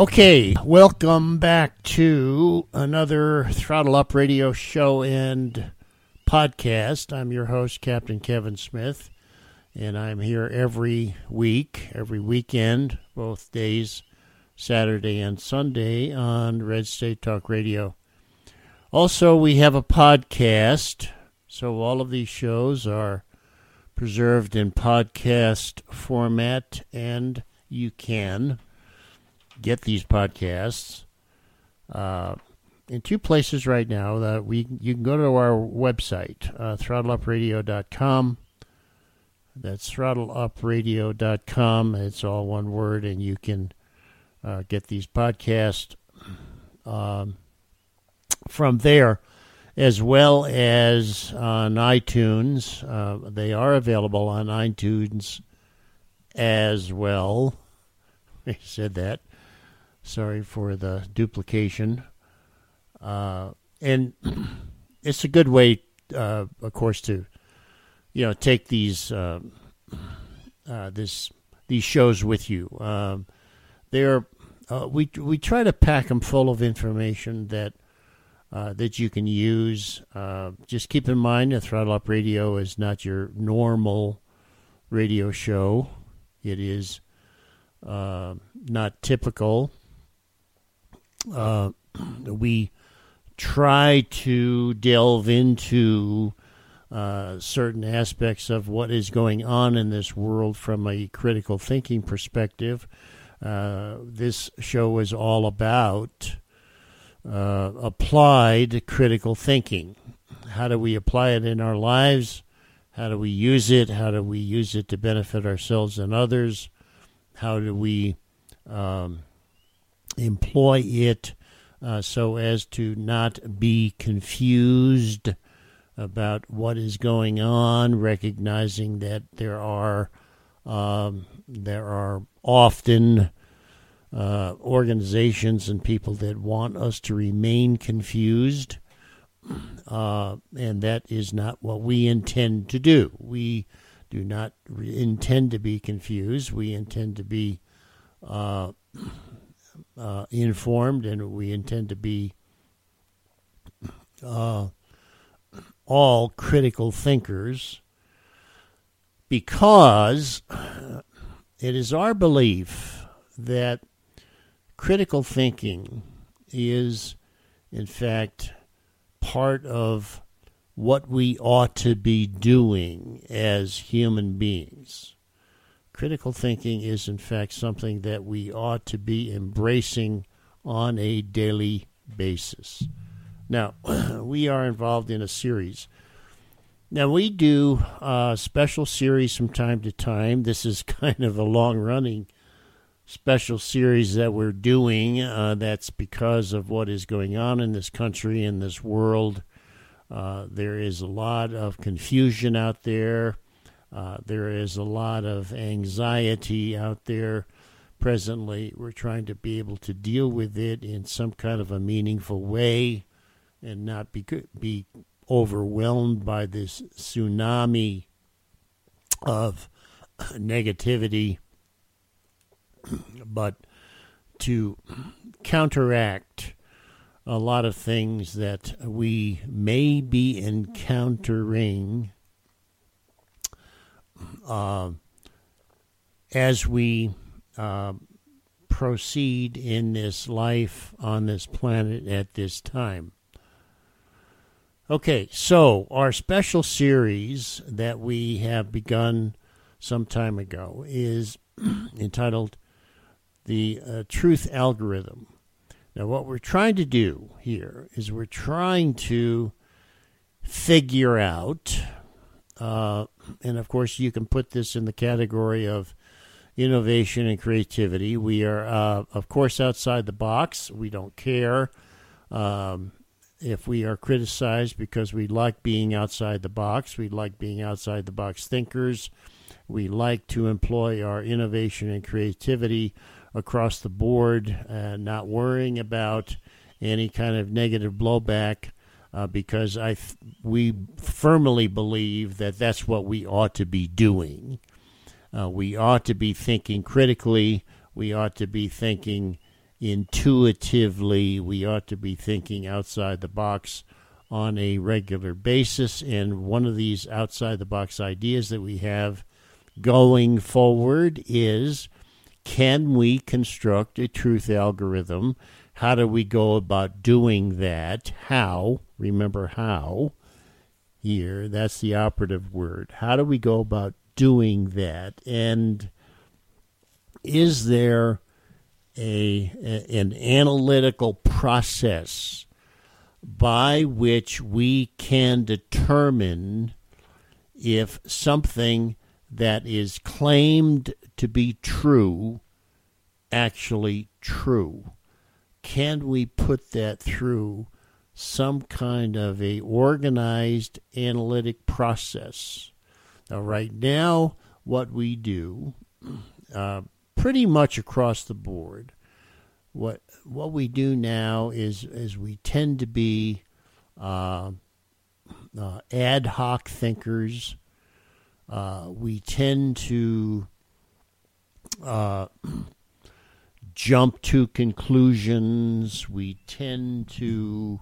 Okay, welcome back to another Throttle Up Radio show and podcast. I'm your host, Captain Kevin Smith, and I'm here every week, every weekend, both days, Saturday and Sunday on Red State Talk Radio. Also, we have a podcast, so all of these shows are preserved in podcast format, and you can get these podcasts in two places right now. You can go to our website, throttleUpradio.com. That's throttleUpradio.com. It's all one word, and you can get these podcasts from there, as well as on iTunes. They are available on iTunes as well. I said that. Sorry for the duplication. And it's a good way, of course, to take these these shows with you. We try to pack them full of information that you can use. Just keep in mind that Throttle Up Radio is not your normal radio show. It is not typical. We try to delve into certain aspects of what is going on in this world from a critical thinking perspective. This show is all about applied critical thinking. How do we apply it in our lives? How do we use it? How do we use it to benefit ourselves and others? How do we employ it so as to not be confused about what is going on, recognizing that there are often organizations and people that want us to remain confused, and that is not what we intend to do. We do not intend to be confused. We intend to be informed, and we intend to be all critical thinkers, because it is our belief that critical thinking is, in fact, part of what we ought to be doing as human beings. Critical thinking is, in fact, something that we ought to be embracing on a daily basis. Now, we are involved in a series. Now, we do a special series from time to time. This is kind of a long-running special series that we're doing. That's because of what is going on in this country, in this world. There is a lot of confusion out there. There is a lot of anxiety out there presently. We're trying to be able to deal with it in some kind of a meaningful way and not be overwhelmed by this tsunami of negativity, but to counteract a lot of things that we may be encountering as we proceed in this life on this planet at this time. Okay, so our special series that we have begun some time ago is entitled The Truth Algorithm. Now, what we're trying to do here is we're trying to figure out, and of course you can put this in the category of innovation and creativity. We are, of course, outside the box. We don't care if we are criticized because we like being outside the box. We like being outside the box thinkers. We like to employ our innovation and creativity across the board, not worrying about any kind of negative blowback, because we firmly believe that that's what we ought to be doing. We ought to be thinking critically. We ought to be thinking intuitively we ought to be thinking outside the box on a regular basis. And one of these outside the box ideas that we have going forward is, can we construct a truth algorithm? How do we go about doing that? How? Remember how here. That's the operative word. How do we go about doing that? And is there an analytical process by which we can determine if something that is claimed to be true actually true? Can we put that through some kind of a organized analytic process? Now, right now, what we do, pretty much across the board, what we do now is we tend to be ad hoc thinkers. We tend to jump to conclusions. We tend to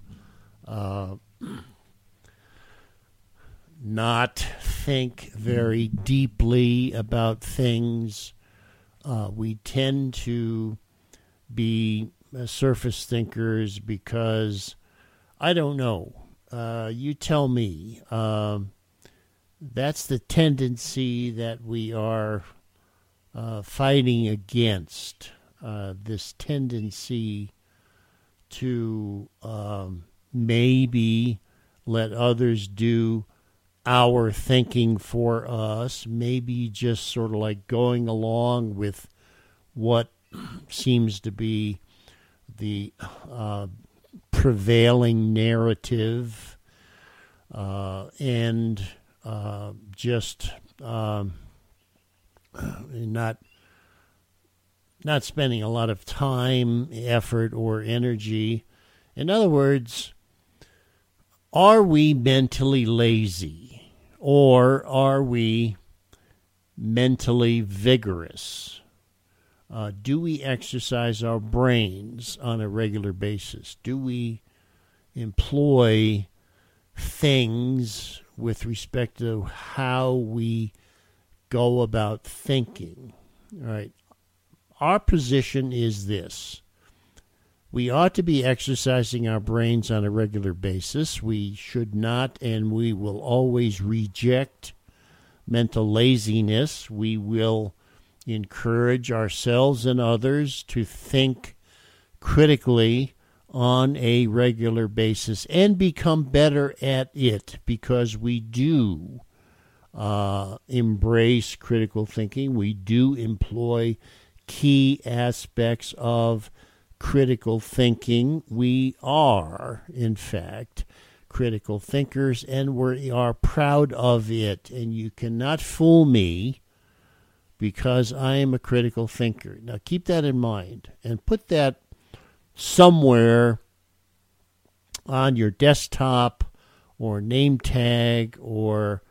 not think very deeply about things. We tend to be surface thinkers because, I don't know, you tell me. That's the tendency that we are fighting against, this tendency to maybe let others do our thinking for us, maybe just sort of like going along with what seems to be the prevailing narrative, and just not spending a lot of time, effort, or energy. In other words, are we mentally lazy, or are we mentally vigorous? Do we exercise our brains on a regular basis? Do we employ things with respect to how we go about thinking? All right. Our position is this. We ought to be exercising our brains on a regular basis. We should not, and we will always reject mental laziness. We will encourage ourselves and others to think critically on a regular basis and become better at it, because we do embrace critical thinking. We do employ key aspects of critical thinking. We are, in fact, critical thinkers, and we are proud of it. And you cannot fool me because I am a critical thinker. Now, keep that in mind and put that somewhere on your desktop or name tag or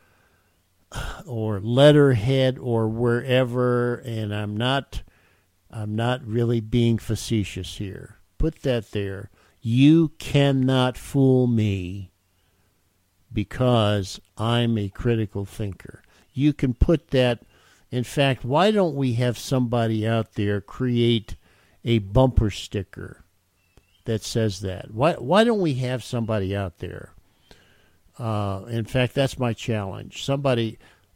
letterhead or wherever. And I'm not really being facetious here. Put that there. You cannot fool me because I'm a critical thinker. You can put that. In fact, why don't we have somebody out there create a bumper sticker that says that? Why don't we have somebody out there? In fact, that's my challenge. Somebody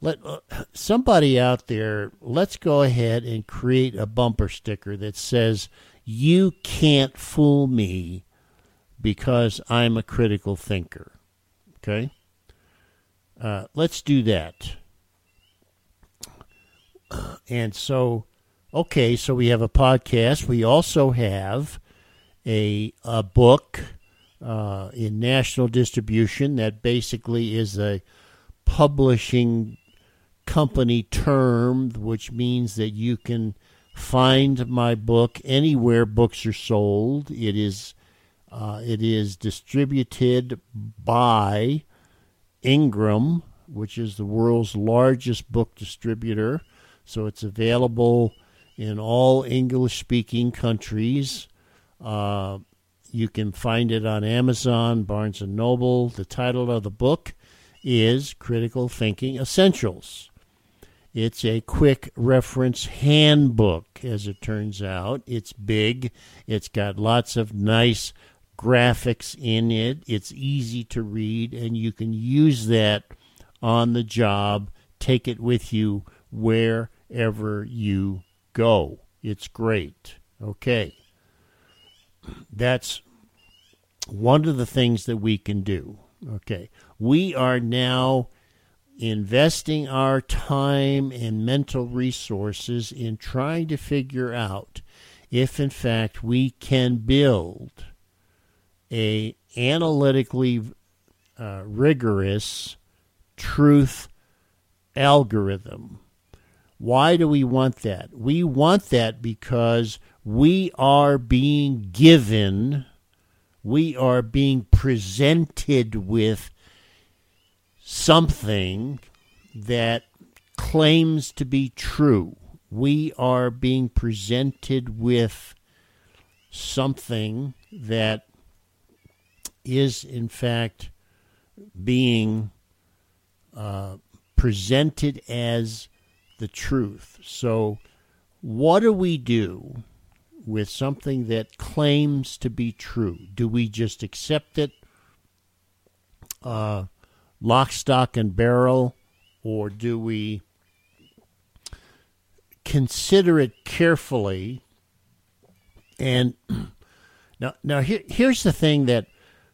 out there, let's go ahead and create a bumper sticker that says, "You can't fool me because I'm a critical thinker." Okay? Let's do that. And so, okay, so we have a podcast. We also have a book in national distribution that basically is a publishing company term, which means that you can find my book anywhere books are sold. It is distributed by Ingram, which is the world's largest book distributor. So it's available in all English-speaking countries. You can find it on Amazon, Barnes & Noble. The title of the book is Critical Thinking Essentials. It's a quick reference handbook, as it turns out. It's big. It's got lots of nice graphics in it. It's easy to read, and you can use that on the job. Take it with you wherever you go. It's great. Okay. That's one of the things that we can do. Okay. We are now investing our time and mental resources in trying to figure out if, in fact, we can build a analytically rigorous truth algorithm. Why do we want that? We want that because we are being presented with something that claims to be true. We are being presented with something that is, in fact, being presented as the truth. So what do we do with something that claims to be true? Do we just accept it lock, stock, and barrel, or do we consider it carefully? And now here's the thing that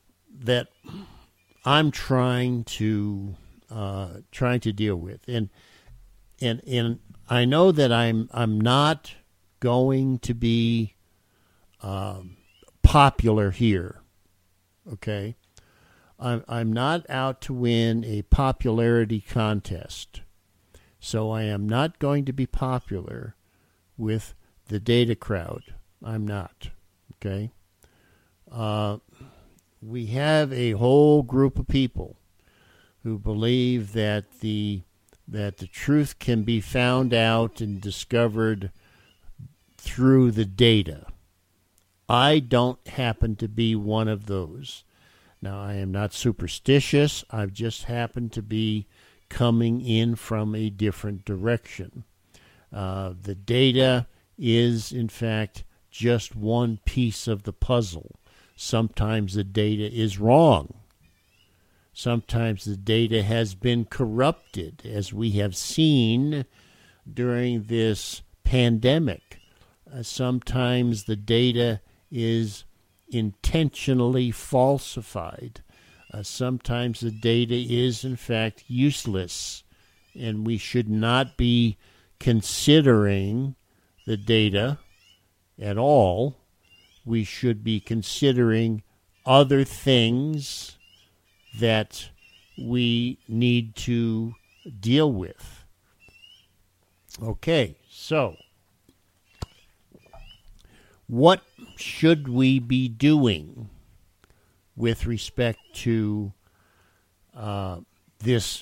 I'm trying to deal with, and I know that I'm not going to be popular here. Okay, I'm not out to win a popularity contest, so I am not going to be popular with the data crowd. I'm not. Okay. We have a whole group of people who believe that the truth can be found out and discovered through the data. I don't happen to be one of those. Now, I am not superstitious. I've just happened to be coming in from a different direction. The data is, in fact, just one piece of the puzzle. Sometimes the data is wrong. Sometimes the data has been corrupted, as we have seen during this pandemic. Sometimes the data is intentionally falsified. Sometimes the data is, in fact, useless, and we should not be considering the data at all. We should be considering other things that we need to deal with. Okay, so what should we be doing with respect to this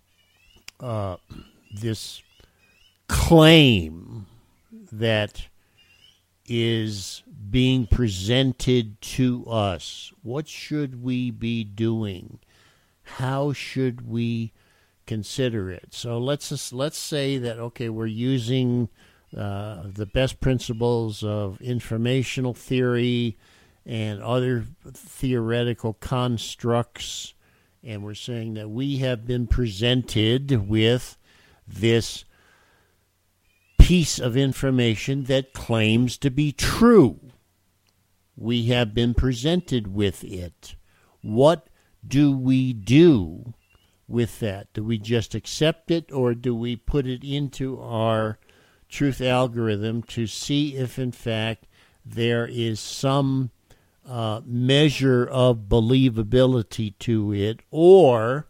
claim that is being presented to us? What should we be doing? How should we consider it? So let's say that, okay, we're using the best principles of informational theory and other theoretical constructs, and we're saying that we have been presented with this piece of information that claims to be true. We have been presented with it. What do we do with that? Do we just accept it, or do we put it into our truth algorithm to see if, in fact, there is some measure of believability to it, or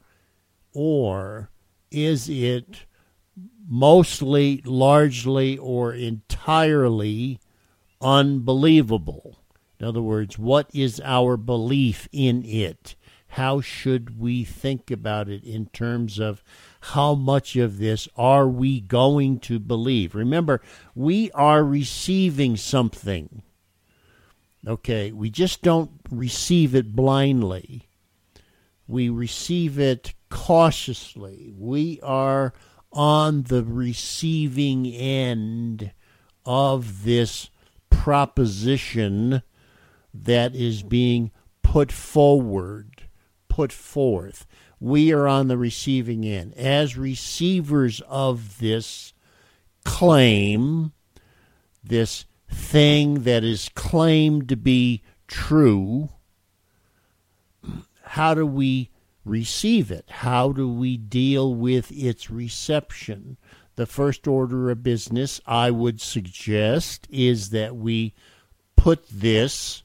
is it mostly, largely, or entirely unbelievable? In other words, what is our belief in it? How should we think about it in terms of how much of this are we going to believe? Remember, we are receiving something. Okay, we just don't receive it blindly. We receive it cautiously. We are on the receiving end of this proposition that is being put forward, put forth. We are on the receiving end. As receivers of this claim, this thing that is claimed to be true, how do we receive it? How do we deal with its reception? The first order of business, I would suggest, is that we put this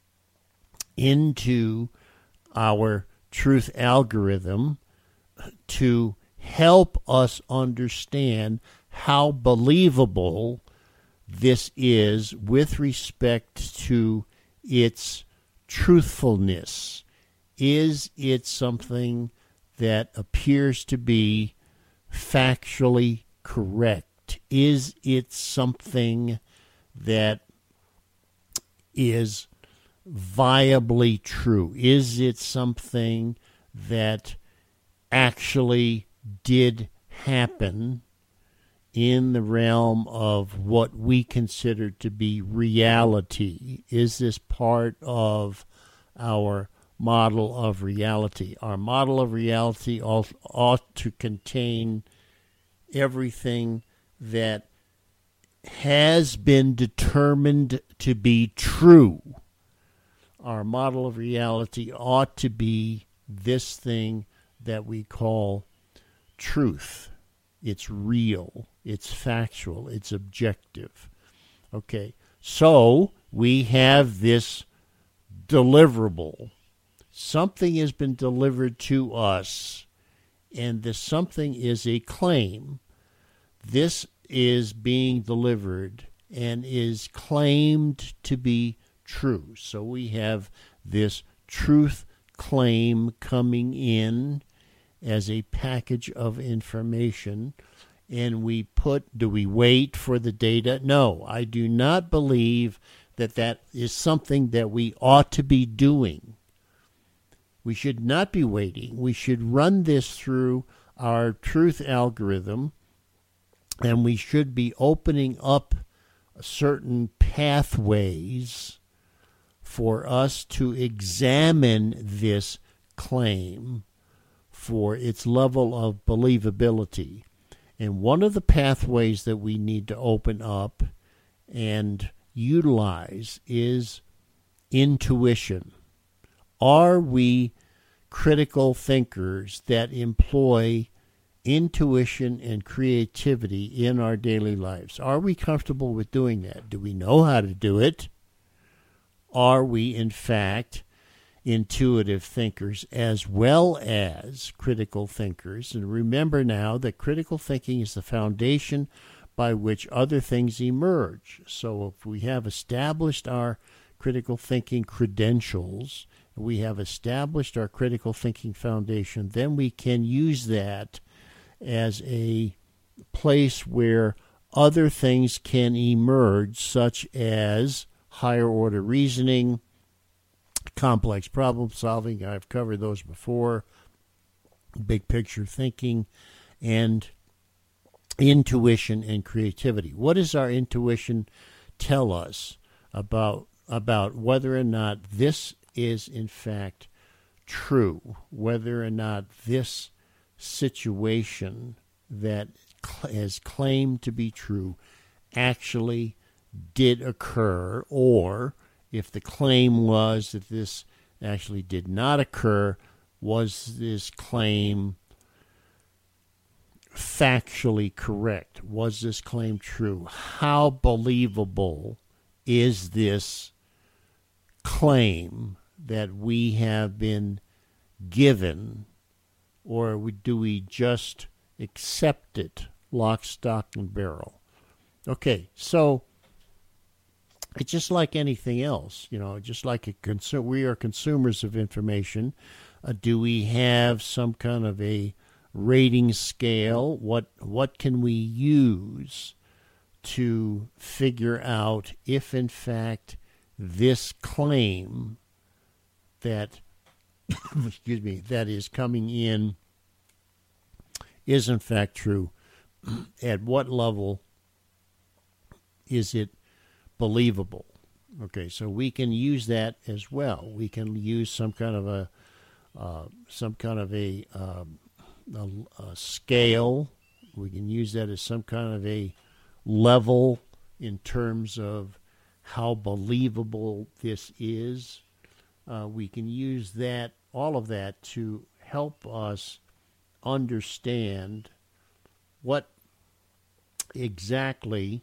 into our truth algorithm to help us understand how believable this is with respect to its truthfulness. Is it something that appears to be factually correct? Is it something that is viably true? Is it something that actually did happen in the realm of what we consider to be reality? Is this part of our model of reality? Our model of reality ought to contain everything that has been determined to be true. Our model of reality ought to be this thing that we call truth. It's real, it's factual, it's objective. Okay, so we have this deliverable. Something has been delivered to us, and this something is a claim. This is being delivered and is claimed to be true. So we have this truth claim coming in as a package of information, and do we wait for the data? No, I do not believe that is something that we ought to be doing. We should not be waiting. We should run this through our truth algorithm, and we should be opening up certain pathways for us to examine this claim for its level of believability. And one of the pathways that we need to open up and utilize is intuition. Are we critical thinkers that employ intuition and creativity in our daily lives? Are we comfortable with doing that? Do we know how to do it? Are we, in fact, intuitive thinkers as well as critical thinkers? And remember now that critical thinking is the foundation by which other things emerge. So if we have established our critical thinking credentials, we have established our critical thinking foundation, then we can use that as a place where other things can emerge, such as higher order reasoning, complex problem solving. I've covered those before. Big picture thinking, and intuition and creativity. What does our intuition tell us about whether or not this is in fact true, whether or not this situation that is claimed to be true actually did occur, or if the claim was that this actually did not occur, was this claim factually correct? Was this claim true? How believable is this claim that we have been given, or do we just accept it lock, stock, and barrel? Okay, so it's just like anything else, just like we are consumers of information. Do we have some kind of a rating scale? What can we use to figure out if, in fact, this claim that, excuse me, that is coming in is in fact true? At what level is it believable? Okay, so we can use that as well. We can use some kind of a scale. We can use that as some kind of a level in terms of how believable this is. We can use that, all of that, to help us understand what exactly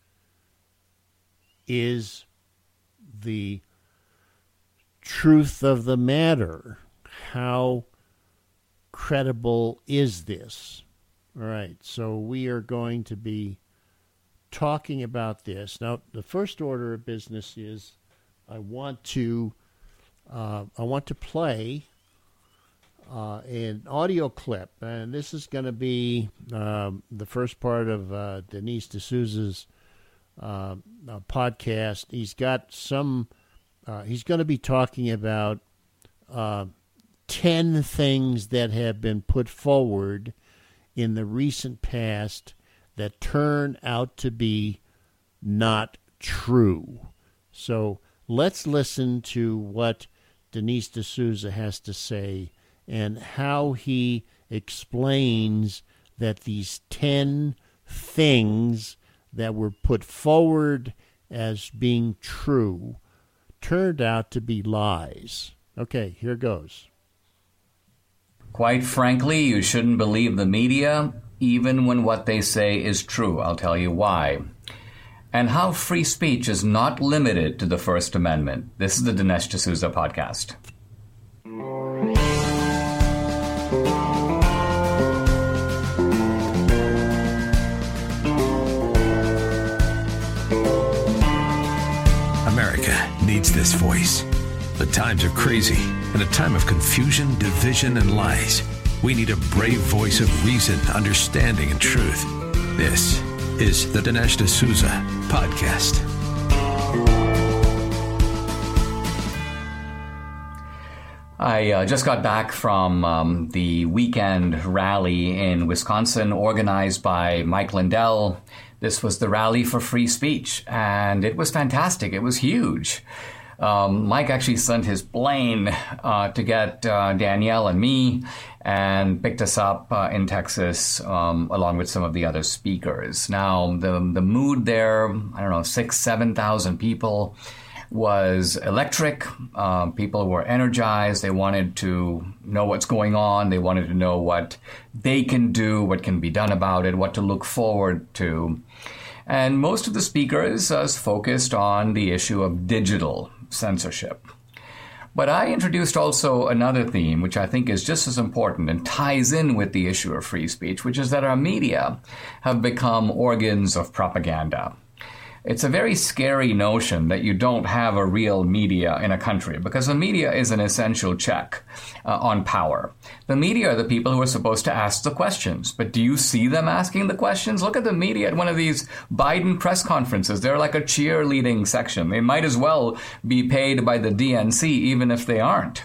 is the truth of the matter. How credible is this? All right, so we are going to be talking about this. Now, the first order of business is I want to play an audio clip, and this is going to be the first part of Denise D'Souza's podcast. He's got some. He's going to be talking about 10 things that have been put forward in the recent past that turn out to be not true. So let's listen to what Denise D'Souza has to say and how he explains that these 10 things that were put forward as being true turned out to be lies. Okay, here goes. Quite frankly, you shouldn't believe the media, even when what they say is true. I'll tell you why. And how free speech is not limited to the First Amendment. This is the Dinesh D'Souza podcast. America needs this voice. The times are crazy. In a time of confusion, division, and lies, we need a brave voice of reason, understanding, and truth. This is the Dinesh D'Souza podcast. I just got back from the weekend rally in Wisconsin organized by Mike Lindell. This was the Rally for Free Speech, and it was fantastic. It was huge. Mike actually sent his plane to get Danielle and me and picked us up in Texas along with some of the other speakers. Now, the mood there, 6,000, 7,000 people, was electric. People were energized. They wanted to know what's going on. They wanted to know what they can do, what can be done about it, what to look forward to. And most of the speakers focused on the issue of digital censorship. But I introduced also another theme, which I think is just as important and ties in with the issue of free speech, which is that our media have become organs of propaganda. It's a very scary notion that you don't have a real media in a country, because the media is an essential check on power. The media are the people who are supposed to ask the questions, but do you see them asking the questions? Look at the media at one of these Biden press conferences. They're like a cheerleading section. They might as well be paid by the DNC, even if they aren't.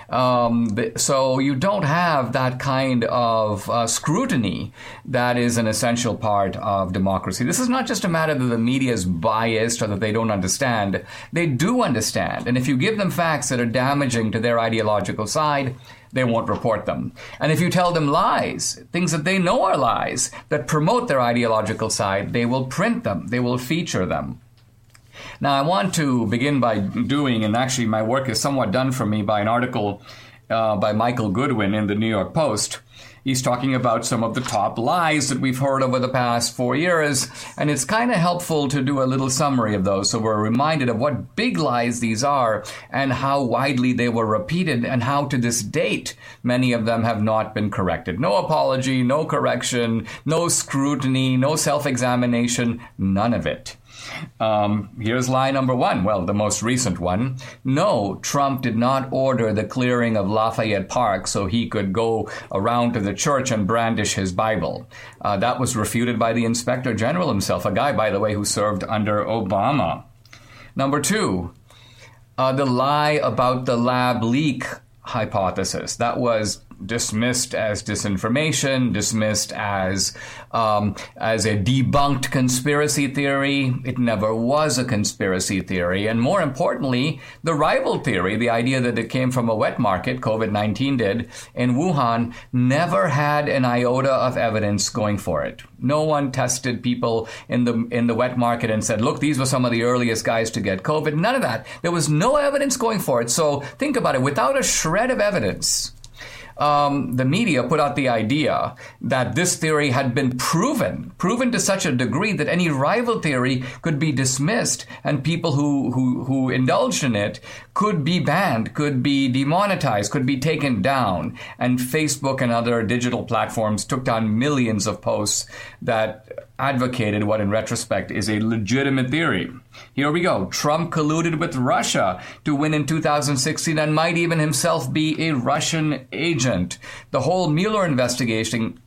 So you don't have that kind of scrutiny that is an essential part of democracy. This is not just a matter that the media is biased or that they don't understand. They do understand. And if you give them facts that are damaging to their ideological side, they won't report them. And if you tell them lies, things that they know are lies, that promote their ideological side, they will print them. They will feature them. Now, I want to begin by doing, and actually my work is somewhat done for me by an article by Michael Goodwin in the New York Post. He's talking about some of the top lies that we've heard over the past 4 years, and it's kind of helpful to do a little summary of those so we're reminded of what big lies these are and how widely they were repeated and how to this date many of them have not been corrected. No apology, no correction, no scrutiny, no self-examination, none of it. Here's lie number one. Well, the most recent one. No, Trump did not order the clearing of Lafayette Park so he could go around to the church and brandish his Bible. That was refuted by the Inspector General himself, a guy, by the way, who served under Obama. Number two, the lie about the lab leak hypothesis. That was dismissed as disinformation, dismissed as a debunked conspiracy theory. It never was a conspiracy theory. And more importantly, the rival theory, the idea that it came from a wet market, COVID-19 did, in Wuhan, never had an iota of evidence going for it. No one tested people in the wet market and said, look, these were some of the earliest guys to get COVID. None of that. There was no evidence going for it. So think about it. Without a shred of evidence, the media put out the idea that this theory had been proven to such a degree that any rival theory could be dismissed, and people who indulged in it could be banned, could be demonetized, could be taken down. And Facebook and other digital platforms took down millions of posts that advocated what in retrospect is a legitimate theory. Here we go. Trump colluded with Russia to win in 2016 and might even himself be a Russian agent. The whole Mueller investigation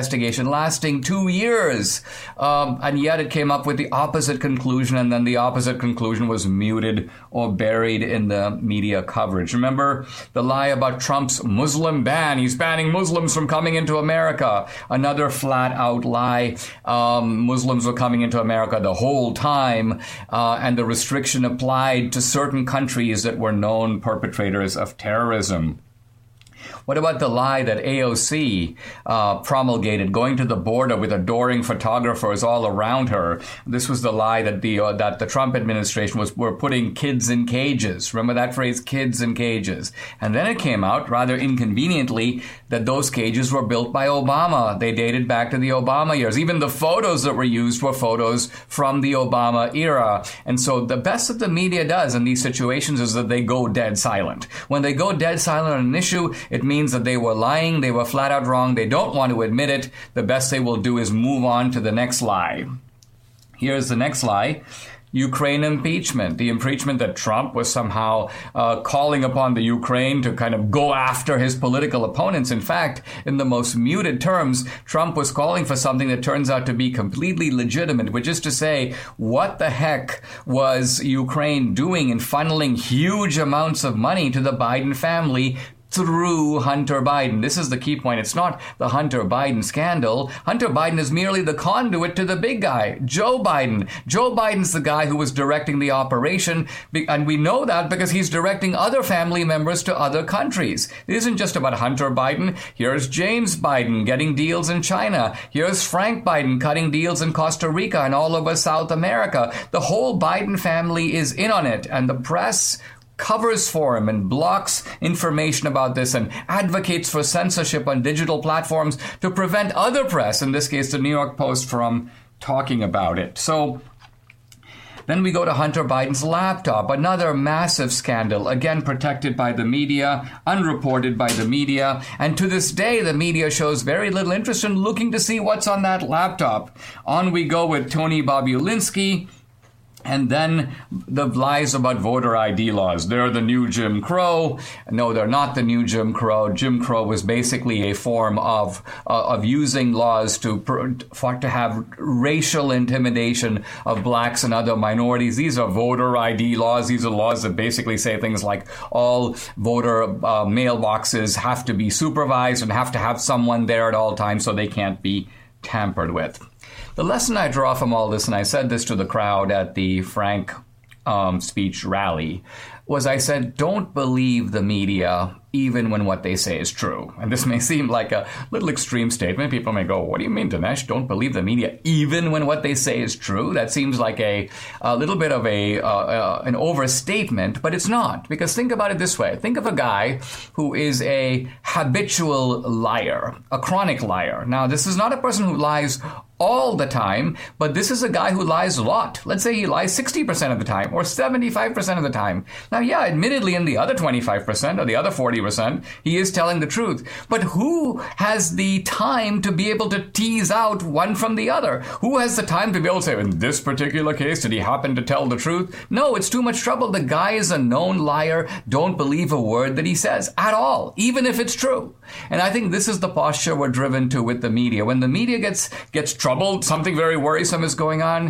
lasting 2 years. And yet it came up with the opposite conclusion, and then the opposite conclusion was muted or buried in the media coverage. Remember the lie about Trump's Muslim ban. He's banning Muslims from coming into America. Another flat-out lie. Muslims were coming into America the whole time, and the restriction applied to certain countries that were known perpetrators of terrorism. What about the lie that AOC promulgated, going to the border with adoring photographers all around her? This was the lie that the Trump administration were putting kids in cages. Remember that phrase, kids in cages? And then it came out, rather inconveniently, that those cages were built by Obama. They dated back to the Obama years. Even the photos that were used were photos from the Obama era. And so the best that the media does in these situations is that they go dead silent. When they go dead silent on an issue, it means that they were lying, they were flat out wrong, they don't want to admit it. The best they will do is move on to the next lie. Here's the next lie. Ukraine impeachment. The impeachment that Trump was somehow calling upon the Ukraine to kind of go after his political opponents. In fact, in the most muted terms, Trump was calling for something that turns out to be completely legitimate, which is to say, what the heck was Ukraine doing in funneling huge amounts of money to the Biden family through Hunter Biden? This is the key point. It's not the Hunter Biden scandal. Hunter Biden is merely the conduit to the big guy, Joe Biden. Joe Biden's the guy who was directing the operation, and we know that because he's directing other family members to other countries. It isn't just about Hunter Biden. Here's James Biden getting deals in China. Here's Frank Biden cutting deals in Costa Rica and all over South America. The whole Biden family is in on it, and the press covers for him and blocks information about this and advocates for censorship on digital platforms to prevent other press, in this case the New York Post, from talking about it. So then we go to Hunter Biden's laptop, another massive scandal, again protected by the media, unreported by the media, and to this day the media shows very little interest in looking to see what's on that laptop. On we go with Tony Bobulinski. And then the lies about voter ID laws. They're the new Jim Crow. No, they're not the new Jim Crow. Jim Crow was basically a form of using laws to have racial intimidation of blacks and other minorities. These are voter ID laws. These are laws that basically say things like all voter mailboxes have to be supervised and have to have someone there at all times so they can't be tampered with. The lesson I draw from all this, and I said this to the crowd at the Frank speech rally, was I said, don't believe the media even when what they say is true. And this may seem like a little extreme statement. People may go, what do you mean, Dinesh? Don't believe the media even when what they say is true? That seems like a little bit of an overstatement, but it's not. Because think about it this way. Think of a guy who is a habitual liar, a chronic liar. Now, this is not a person who lies all the time, but this is a guy who lies a lot. Let's say he lies 60% of the time or 75% of the time. Now, yeah, admittedly, in the other 25% or the other 40%, he is telling the truth. But who has the time to be able to tease out one from the other? Who has the time to be able to say, in this particular case, did he happen to tell the truth? No, it's too much trouble. The guy is a known liar. Don't believe a word that he says at all, even if it's true. And I think this is the posture we're driven to with the media. When the media gets troubled, something very worrisome is going on,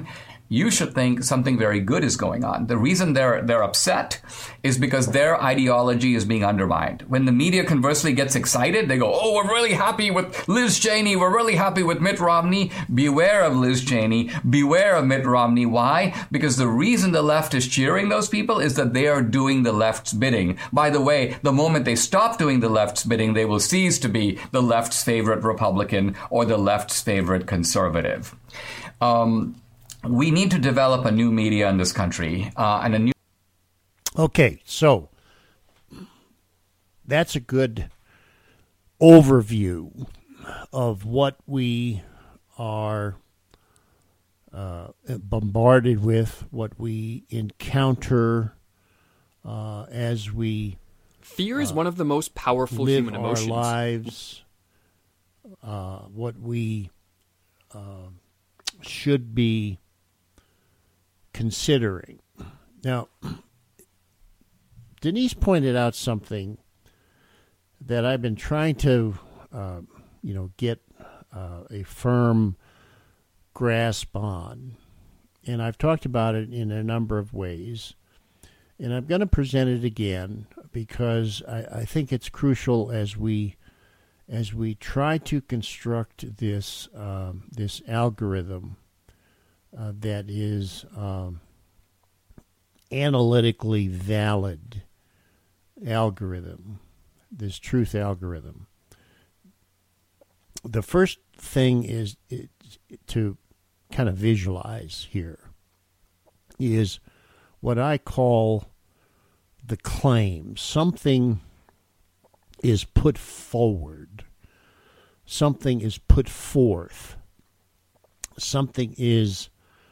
you should think something very good is going on. The reason they're upset is because their ideology is being undermined. When the media conversely gets excited, they go, oh, we're really happy with Liz Cheney. We're really happy with Mitt Romney. Beware of Liz Cheney. Beware of Mitt Romney. Why? Because the reason the left is cheering those people is that they are doing the left's bidding. By the way, the moment they stop doing the left's bidding, they will cease to be the left's favorite Republican or the left's favorite conservative. We need to develop a new media in this country and a new. Okay, so that's a good overview of what we are bombarded with, what we encounter as we fear is one of the most powerful live human emotions. Our lives, what we should be considering. Now, Denise pointed out something that I've been trying to, get a firm grasp on, and I've talked about it in a number of ways, and I'm going to present it again because I think it's crucial as we try to construct this this algorithm that is analytically valid algorithm, this truth algorithm. The first thing is to kind of visualize here is what I call the claim. Something is put forward. Something is put forth. Something is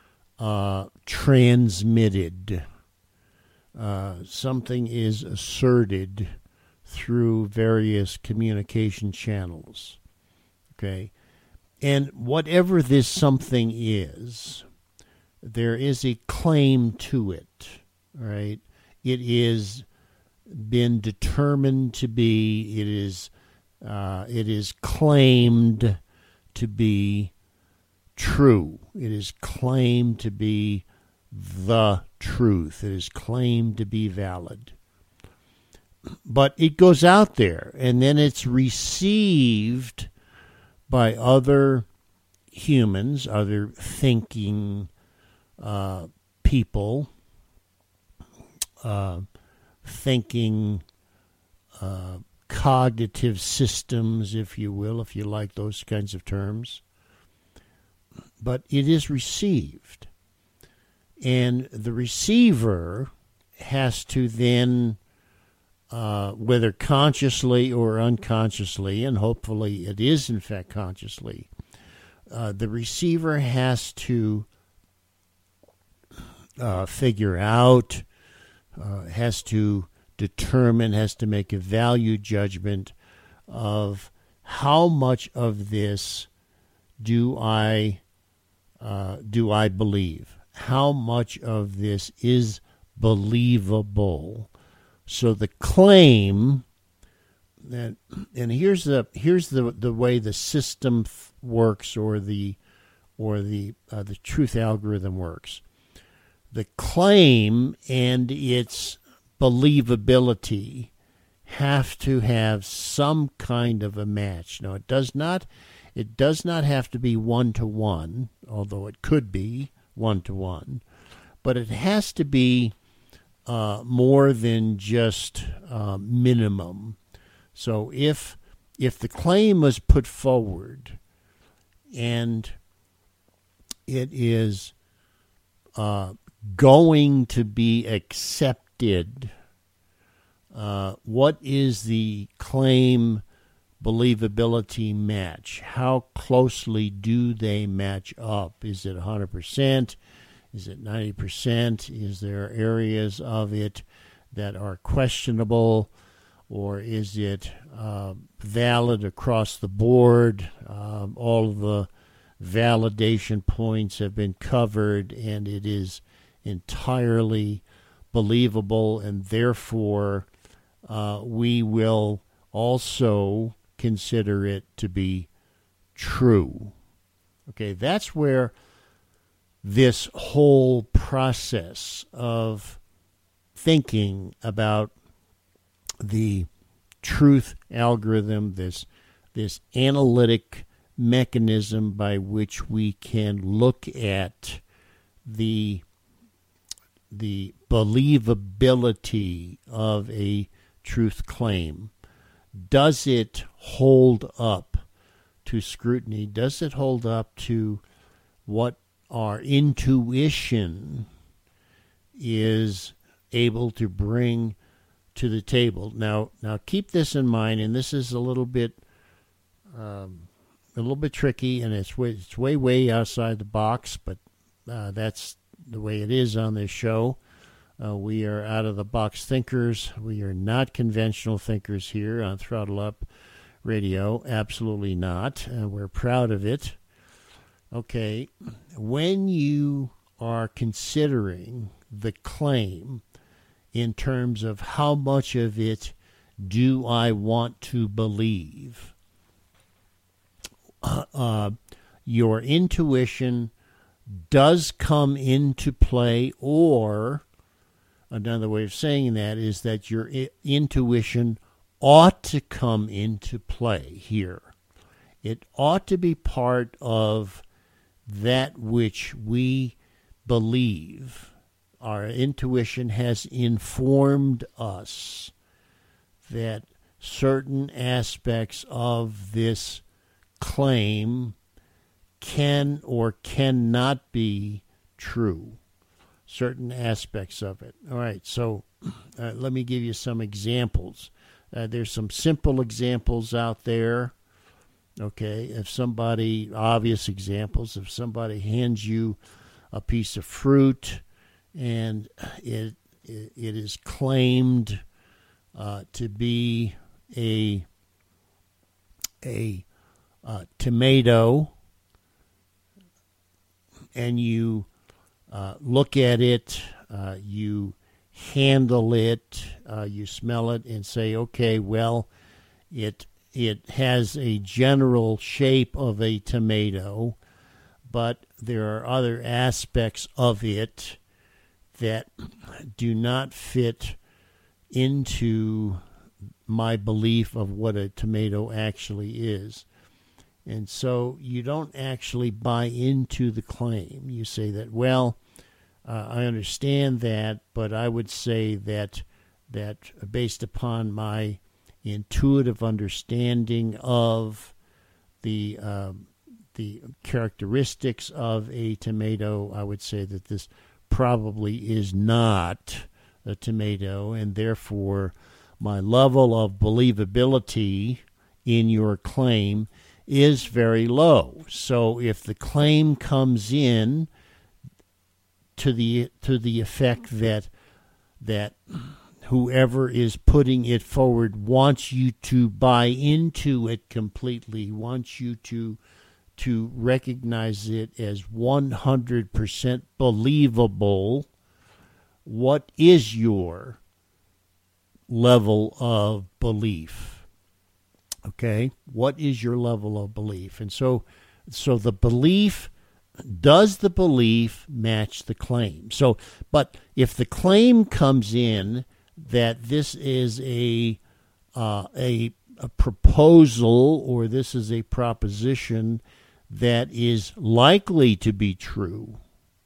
transmitted. Something is asserted through various communication channels. Okay? And whatever this something is, there is a claim to it. Right? It is been determined to be, it is claimed to be true. It is claimed to be the truth. It is claimed to be valid. But it goes out there, and then it's received by other humans, other thinking people, thinking cognitive systems, if you will, if you like those kinds of terms. But it is received. And the receiver has to then, whether consciously or unconsciously, and hopefully it is in fact consciously, the receiver has to figure out, has to determine, has to make a value judgment of how much of this do I believe? How much of this is believable? So the claim that, and here's the way the system works, or the truth algorithm works. The claim and its believability have to have some kind of a match. Now, it does not have to be one-to-one, although it could be one-to-one, but it has to be more than just minimum. So if the claim was put forward and it is going to be accepted, what is the claim believability match? How closely do they match up? Is it 100%? Is it 90%? Is there areas of it that are questionable? Or is it valid across the board? All of the validation points have been covered, and it is entirely believable, and therefore we will also consider it to be true. Okay, that's where this whole process of thinking about the truth algorithm, this analytic mechanism by which we can look at the believability of a truth claim. Does it hold up to scrutiny? Does it hold up to what our intuition is able to bring to the table? Now keep this in mind, and this is a little bit tricky, and it's way outside the box, but that's the way it is on this show. We are out of the box thinkers. We are not conventional thinkers here on Throttle Up Radio. Absolutely not. We're proud of it. Okay, when you are considering the claim in terms of how much of it do I want to believe, your intuition does come into play, or another way of saying that is that your intuition ought to come into play here. It ought to be part of that which we believe. Our intuition has informed us that certain aspects of this claim can or cannot be true. Certain aspects of it. All right, so let me give you some examples. There's some simple examples out there. Okay, obvious examples, if somebody hands you a piece of fruit and it is claimed to be a tomato, and you look at it, you handle it, you smell it, and say, okay, well, it has a general shape of a tomato, but there are other aspects of it that do not fit into my belief of what a tomato actually is. And so you don't actually buy into the claim. You say that, well, I understand that, but I would say that based upon my intuitive understanding of the characteristics of a tomato, I would say that this probably is not a tomato, and therefore my level of believability in your claim is very low. So if the claim comes in to the effect that whoever is putting it forward wants you to buy into it completely, wants you to recognize it as 100% believable, what is your level of belief? Okay, what is your level of belief? And so the belief, does the belief match the claim? So, but if the claim comes in that this is a proposal, or this is a proposition that is likely to be true,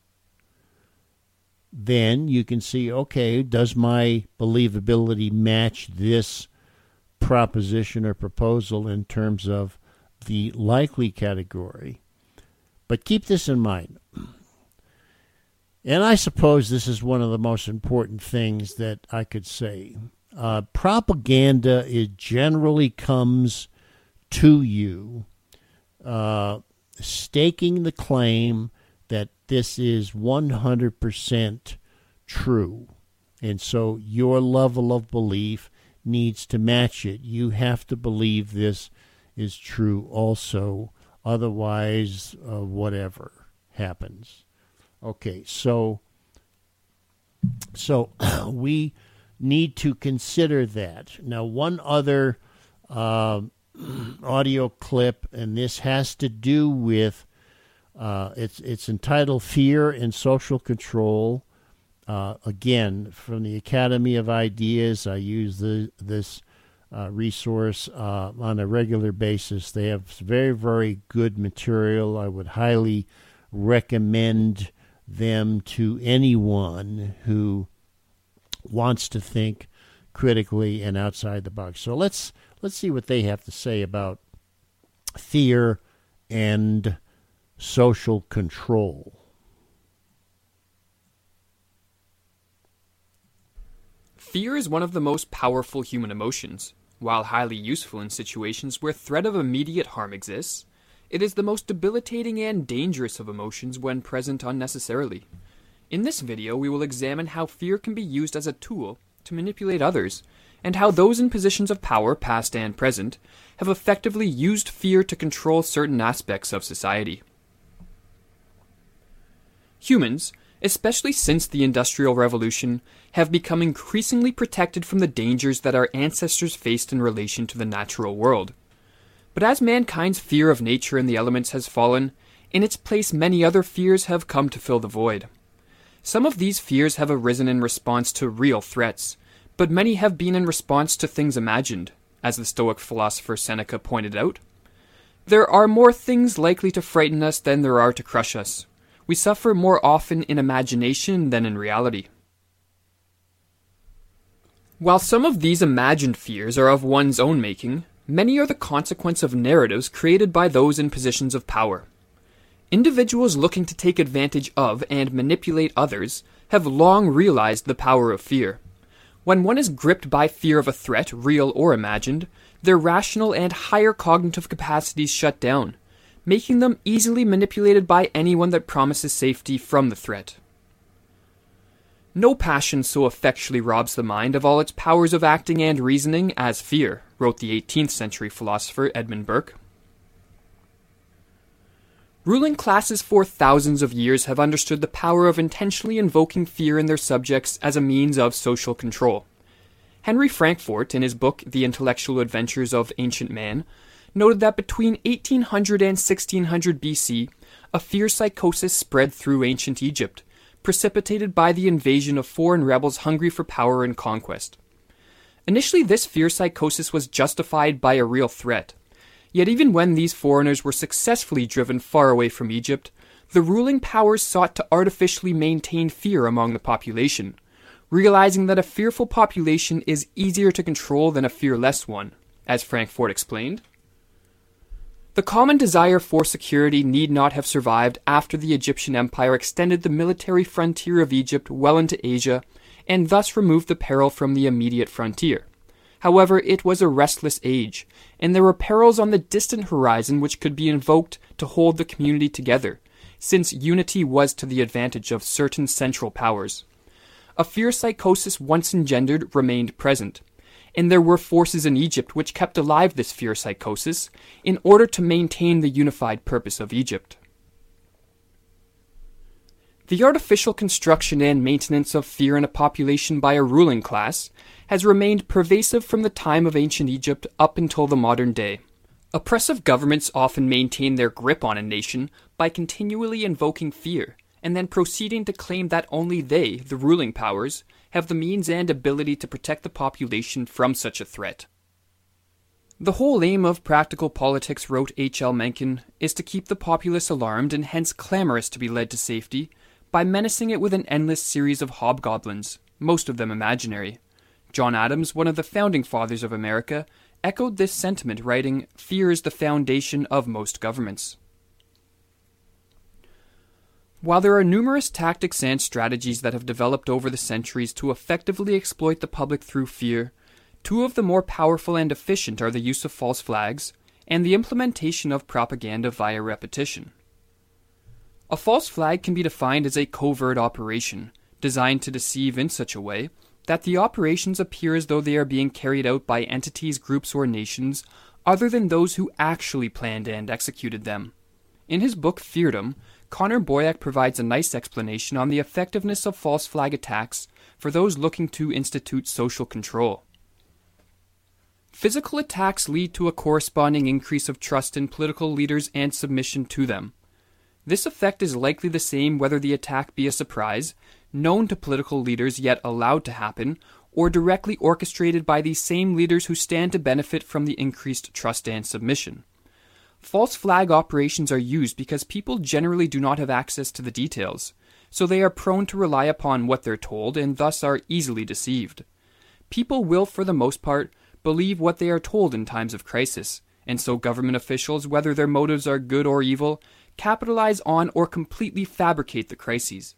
then you can see, okay, does my believability match this proposition or proposal in terms of the likely category? But keep this in mind. And I suppose this is one of the most important things that I could say. Propaganda, it generally comes to you staking the claim that this is 100% true. And so your level of belief needs to match it. You have to believe this is true also. Otherwise, whatever happens. Okay, so we need to consider that. Now, one other audio clip, and this has to do with It's entitled Fear and Social Control. Again, from the Academy of Ideas, I use this resource on a regular basis. They have very, very good material. I would highly recommend them to anyone who wants to think critically and outside the box. So let's see what they have to say about fear and social control. Fear is one of the most powerful human emotions. While highly useful in situations where threat of immediate harm exists, it is the most debilitating and dangerous of emotions when present unnecessarily. In this video, we will examine how fear can be used as a tool to manipulate others, and how those in positions of power, past and present, have effectively used fear to control certain aspects of society. Humans, especially since the Industrial Revolution, have become increasingly protected from the dangers that our ancestors faced in relation to the natural world. But as mankind's fear of nature and the elements has fallen, in its place many other fears have come to fill the void. Some of these fears have arisen in response to real threats, but many have been in response to things imagined, as the Stoic philosopher Seneca pointed out. There are more things likely to frighten us than there are to crush us. We suffer more often in imagination than in reality. While some of these imagined fears are of one's own making, many are the consequence of narratives created by those in positions of power. Individuals looking to take advantage of and manipulate others have long realized the power of fear. When one is gripped by fear of a threat, real or imagined, their rational and higher cognitive capacities shut down, making them easily manipulated by anyone that promises safety from the threat. No passion so effectually robs the mind of all its powers of acting and reasoning as fear, wrote the 18th century philosopher Edmund Burke. Ruling classes for thousands of years have understood the power of intentionally invoking fear in their subjects as a means of social control. Henry Frankfort, in his book The Intellectual Adventures of Ancient Man, noted that between 1800 and 1600 BC, a fear psychosis spread through ancient Egypt, precipitated by the invasion of foreign rebels hungry for power and conquest. Initially, this fear psychosis was justified by a real threat. Yet even when these foreigners were successfully driven far away from Egypt, the ruling powers sought to artificially maintain fear among the population, realizing that a fearful population is easier to control than a fearless one, as Frankfort explained. The common desire for security need not have survived after the Egyptian Empire extended the military frontier of Egypt well into Asia, and thus removed the peril from the immediate frontier. However, it was a restless age, and there were perils on the distant horizon which could be invoked to hold the community together, since unity was to the advantage of certain central powers. A fear psychosis once engendered remained present, and there were forces in Egypt which kept alive this fear psychosis in order to maintain the unified purpose of Egypt. The artificial construction and maintenance of fear in a population by a ruling class has remained pervasive from the time of ancient Egypt up until the modern day. Oppressive governments often maintain their grip on a nation by continually invoking fear, and then proceeding to claim that only they, the ruling powers, have the means and ability to protect the population from such a threat. The whole aim of practical politics, wrote H.L. Mencken, is to keep the populace alarmed and hence clamorous to be led to safety by menacing it with an endless series of hobgoblins, most of them imaginary. John Adams, one of the founding fathers of America, echoed this sentiment, writing, "Fear is the foundation of most governments." While there are numerous tactics and strategies that have developed over the centuries to effectively exploit the public through fear, two of the more powerful and efficient are the use of false flags and the implementation of propaganda via repetition. A false flag can be defined as a covert operation, designed to deceive in such a way that the operations appear as though they are being carried out by entities, groups, or nations other than those who actually planned and executed them. In his book Feardom, Connor Boyack provides a nice explanation on the effectiveness of false flag attacks for those looking to institute social control. Physical attacks lead to a corresponding increase of trust in political leaders and submission to them. This effect is likely the same whether the attack be a surprise, known to political leaders yet allowed to happen, or directly orchestrated by these same leaders who stand to benefit from the increased trust and submission. False flag operations are used because people generally do not have access to the details, so they are prone to rely upon what they're told and thus are easily deceived. People will, for the most part, believe what they are told in times of crisis, and so government officials, whether their motives are good or evil, capitalize on or completely fabricate the crises.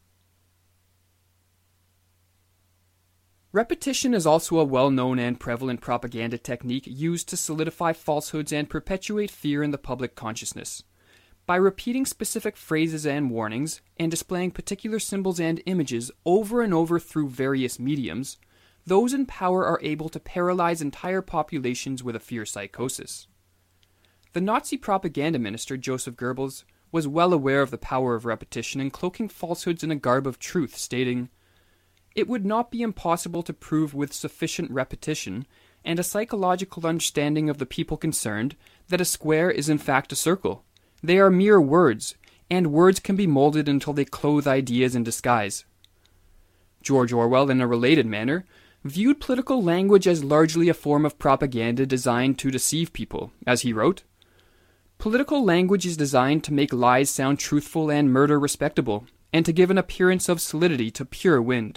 Repetition is also a well-known and prevalent propaganda technique used to solidify falsehoods and perpetuate fear in the public consciousness. By repeating specific phrases and warnings, and displaying particular symbols and images over and over through various mediums, those in power are able to paralyze entire populations with a fear psychosis. The Nazi propaganda minister Joseph Goebbels was well aware of the power of repetition in cloaking falsehoods in a garb of truth, stating, "It would not be impossible to prove with sufficient repetition and a psychological understanding of the people concerned that a square is in fact a circle. They are mere words, and words can be molded until they clothe ideas in disguise." George Orwell, in a related manner, viewed political language as largely a form of propaganda designed to deceive people, as he wrote, "Political language is designed to make lies sound truthful and murder respectable, and to give an appearance of solidity to pure wind."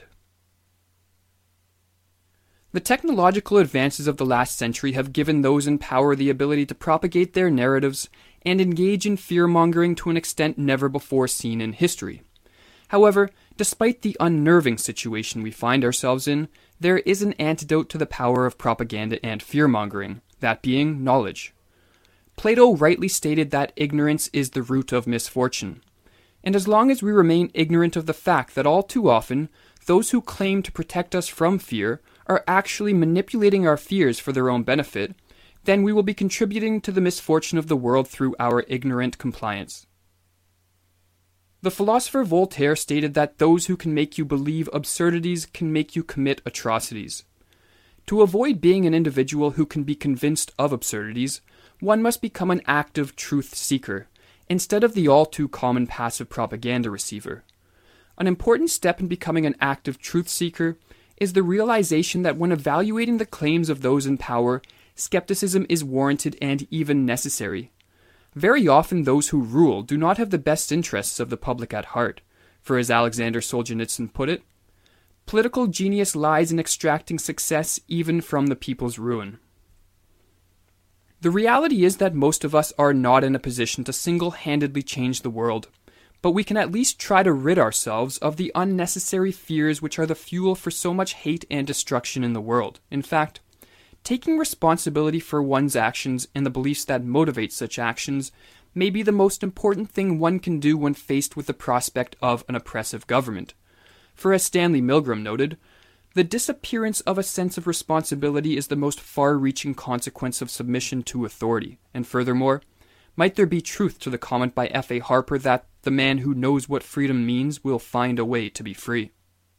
The technological advances of the last century have given those in power the ability to propagate their narratives and engage in fear-mongering to an extent never before seen in history. However, despite the unnerving situation we find ourselves in, there is an antidote to the power of propaganda and fear-mongering, that being knowledge. Plato rightly stated that ignorance is the root of misfortune. And as long as we remain ignorant of the fact that all too often, those who claim to protect us from fear are actually manipulating our fears for their own benefit, then we will be contributing to the misfortune of the world through our ignorant compliance. The philosopher Voltaire stated that those who can make you believe absurdities can make you commit atrocities. To avoid being an individual who can be convinced of absurdities, one must become an active truth seeker, instead of the all-too-common passive propaganda receiver. An important step in becoming an active truth seeker is the realization that when evaluating the claims of those in power, skepticism is warranted and even necessary. Very often those who rule do not have the best interests of the public at heart, for as Alexander Solzhenitsyn put it, "Political genius lies in extracting success even from the people's ruin." The reality is that most of us are not in a position to single-handedly change the world, but we can at least try to rid ourselves of the unnecessary fears which are the fuel for so much hate and destruction in the world. In fact, taking responsibility for one's actions and the beliefs that motivate such actions may be the most important thing one can do when faced with the prospect of an oppressive government. For as Stanley Milgram noted, the disappearance of a sense of responsibility is the most far-reaching consequence of submission to authority, and furthermore, might there be truth to the comment by F.A. Harper that the man who knows what freedom means will find a way to be free.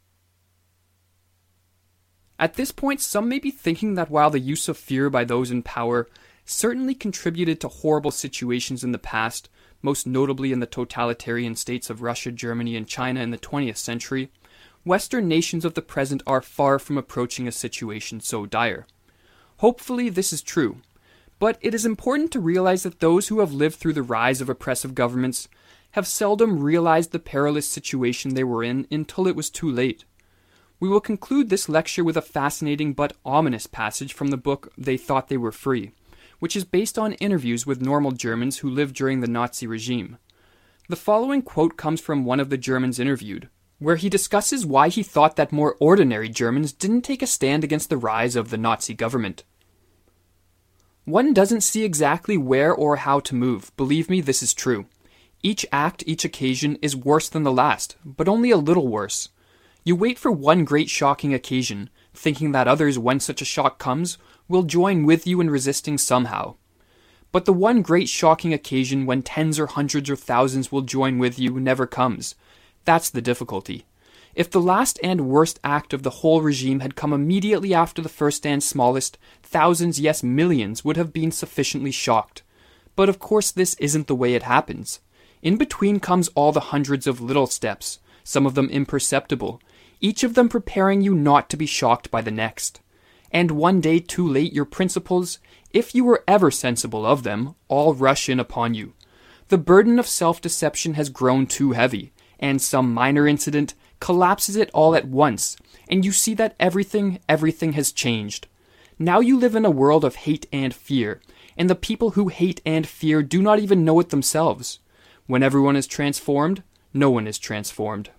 At this point, some may be thinking that while the use of fear by those in power certainly contributed to horrible situations in the past, most notably in the totalitarian states of Russia, Germany, and China in the 20th century, Western nations of the present are far from approaching a situation so dire. Hopefully this is true, but it is important to realize that those who have lived through the rise of oppressive governments have seldom realized the perilous situation they were in until it was too late. We will conclude this lecture with a fascinating but ominous passage from the book They Thought They Were Free, which is based on interviews with normal Germans who lived during the Nazi regime. The following quote comes from one of the Germans interviewed, where he discusses why he thought that more ordinary Germans didn't take a stand against the rise of the Nazi government. "One doesn't see exactly where or how to move. Believe me, this is true. Each act, each occasion is worse than the last, but only a little worse. You wait for one great shocking occasion, thinking that others, when such a shock comes, will join with you in resisting somehow. But the one great shocking occasion when tens or hundreds or thousands will join with you never comes. That's the difficulty. If the last and worst act of the whole regime had come immediately after the first and smallest, thousands, yes, millions, would have been sufficiently shocked. But of course this isn't the way it happens. In between comes all the hundreds of little steps, some of them imperceptible, each of them preparing you not to be shocked by the next. And one day too late your principles, if you were ever sensible of them, all rush in upon you. The burden of self-deception has grown too heavy, and some minor incident collapses it all at once, and you see that everything has changed. Now you live in a world of hate and fear, and the people who hate and fear do not even know it themselves. When everyone is transformed, no one is transformed.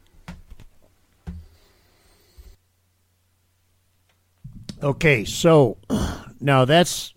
Okay, so now that's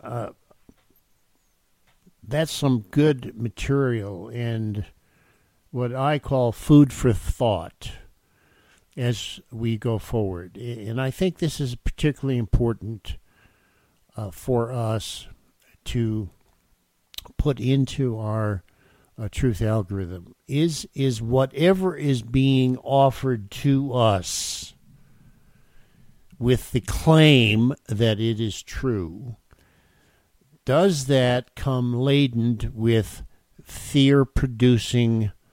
some good material and what I call food for thought as we go forward. And I think this is particularly important for us to put into our truth algorithm is whatever is being offered to us with the claim that it is true, does that come laden with fear-producing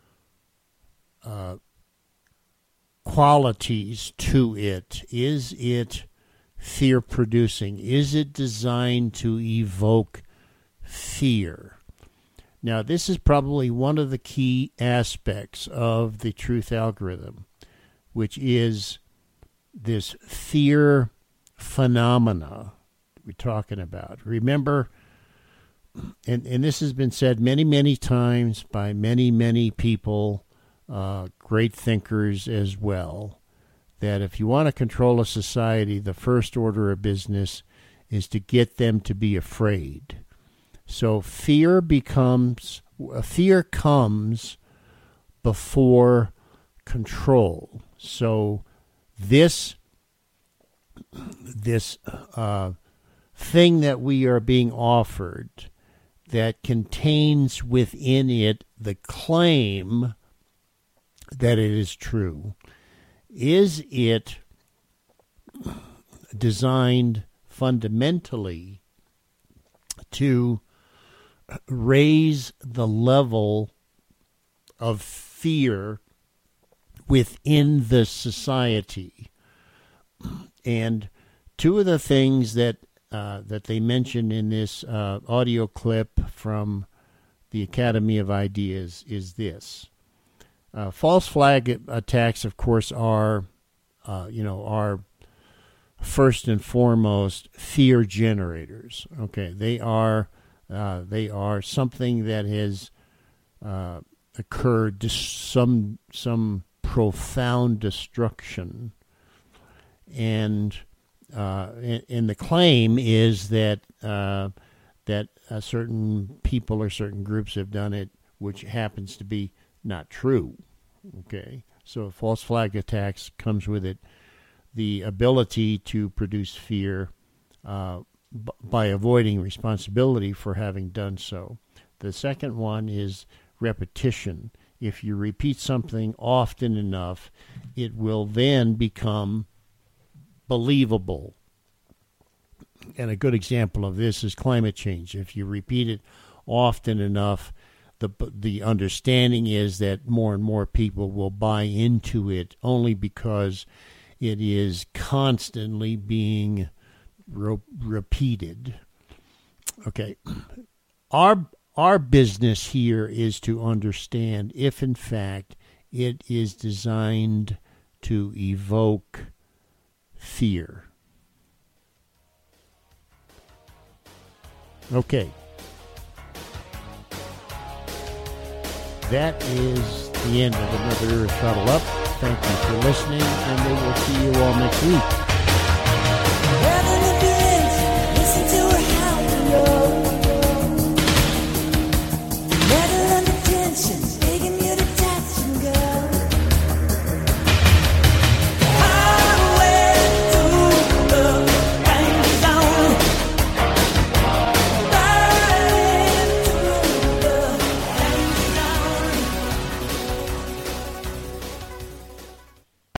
qualities to it? Is it fear-producing? Is it designed to evoke fear? Now, this is probably one of the key aspects of the truth algorithm, which is this fear phenomena we're talking about. Remember, and this has been said many, many times by many, many people, great thinkers as well, that if you want to control a society, the first order of business is to get them to be afraid. So fear comes before control. So this thing that we are being offered that contains within it the claim that it is true, is it designed fundamentally to raise the level of fear within the society? And two of the things that they mention in this audio clip from the Academy of Ideas is this. False flag attacks, of course, are first and foremost fear generators. Okay, they are something that has occurred, some profound destruction, and the claim is that certain people or certain groups have done it, which happens to be not true. Okay, so false flag attacks comes with it the ability to produce fear by avoiding responsibility for having done so. The second one is repetition. If you repeat something often enough, it will then become believable. And a good example of this is climate change. If you repeat it often enough, the understanding is that more and more people will buy into it only because it is constantly being repeated. Okay. Our business here is to understand if, in fact, it is designed to evoke fear. Okay. That is the end of another Throttle Up. Thank you for listening, and we will see you all next week.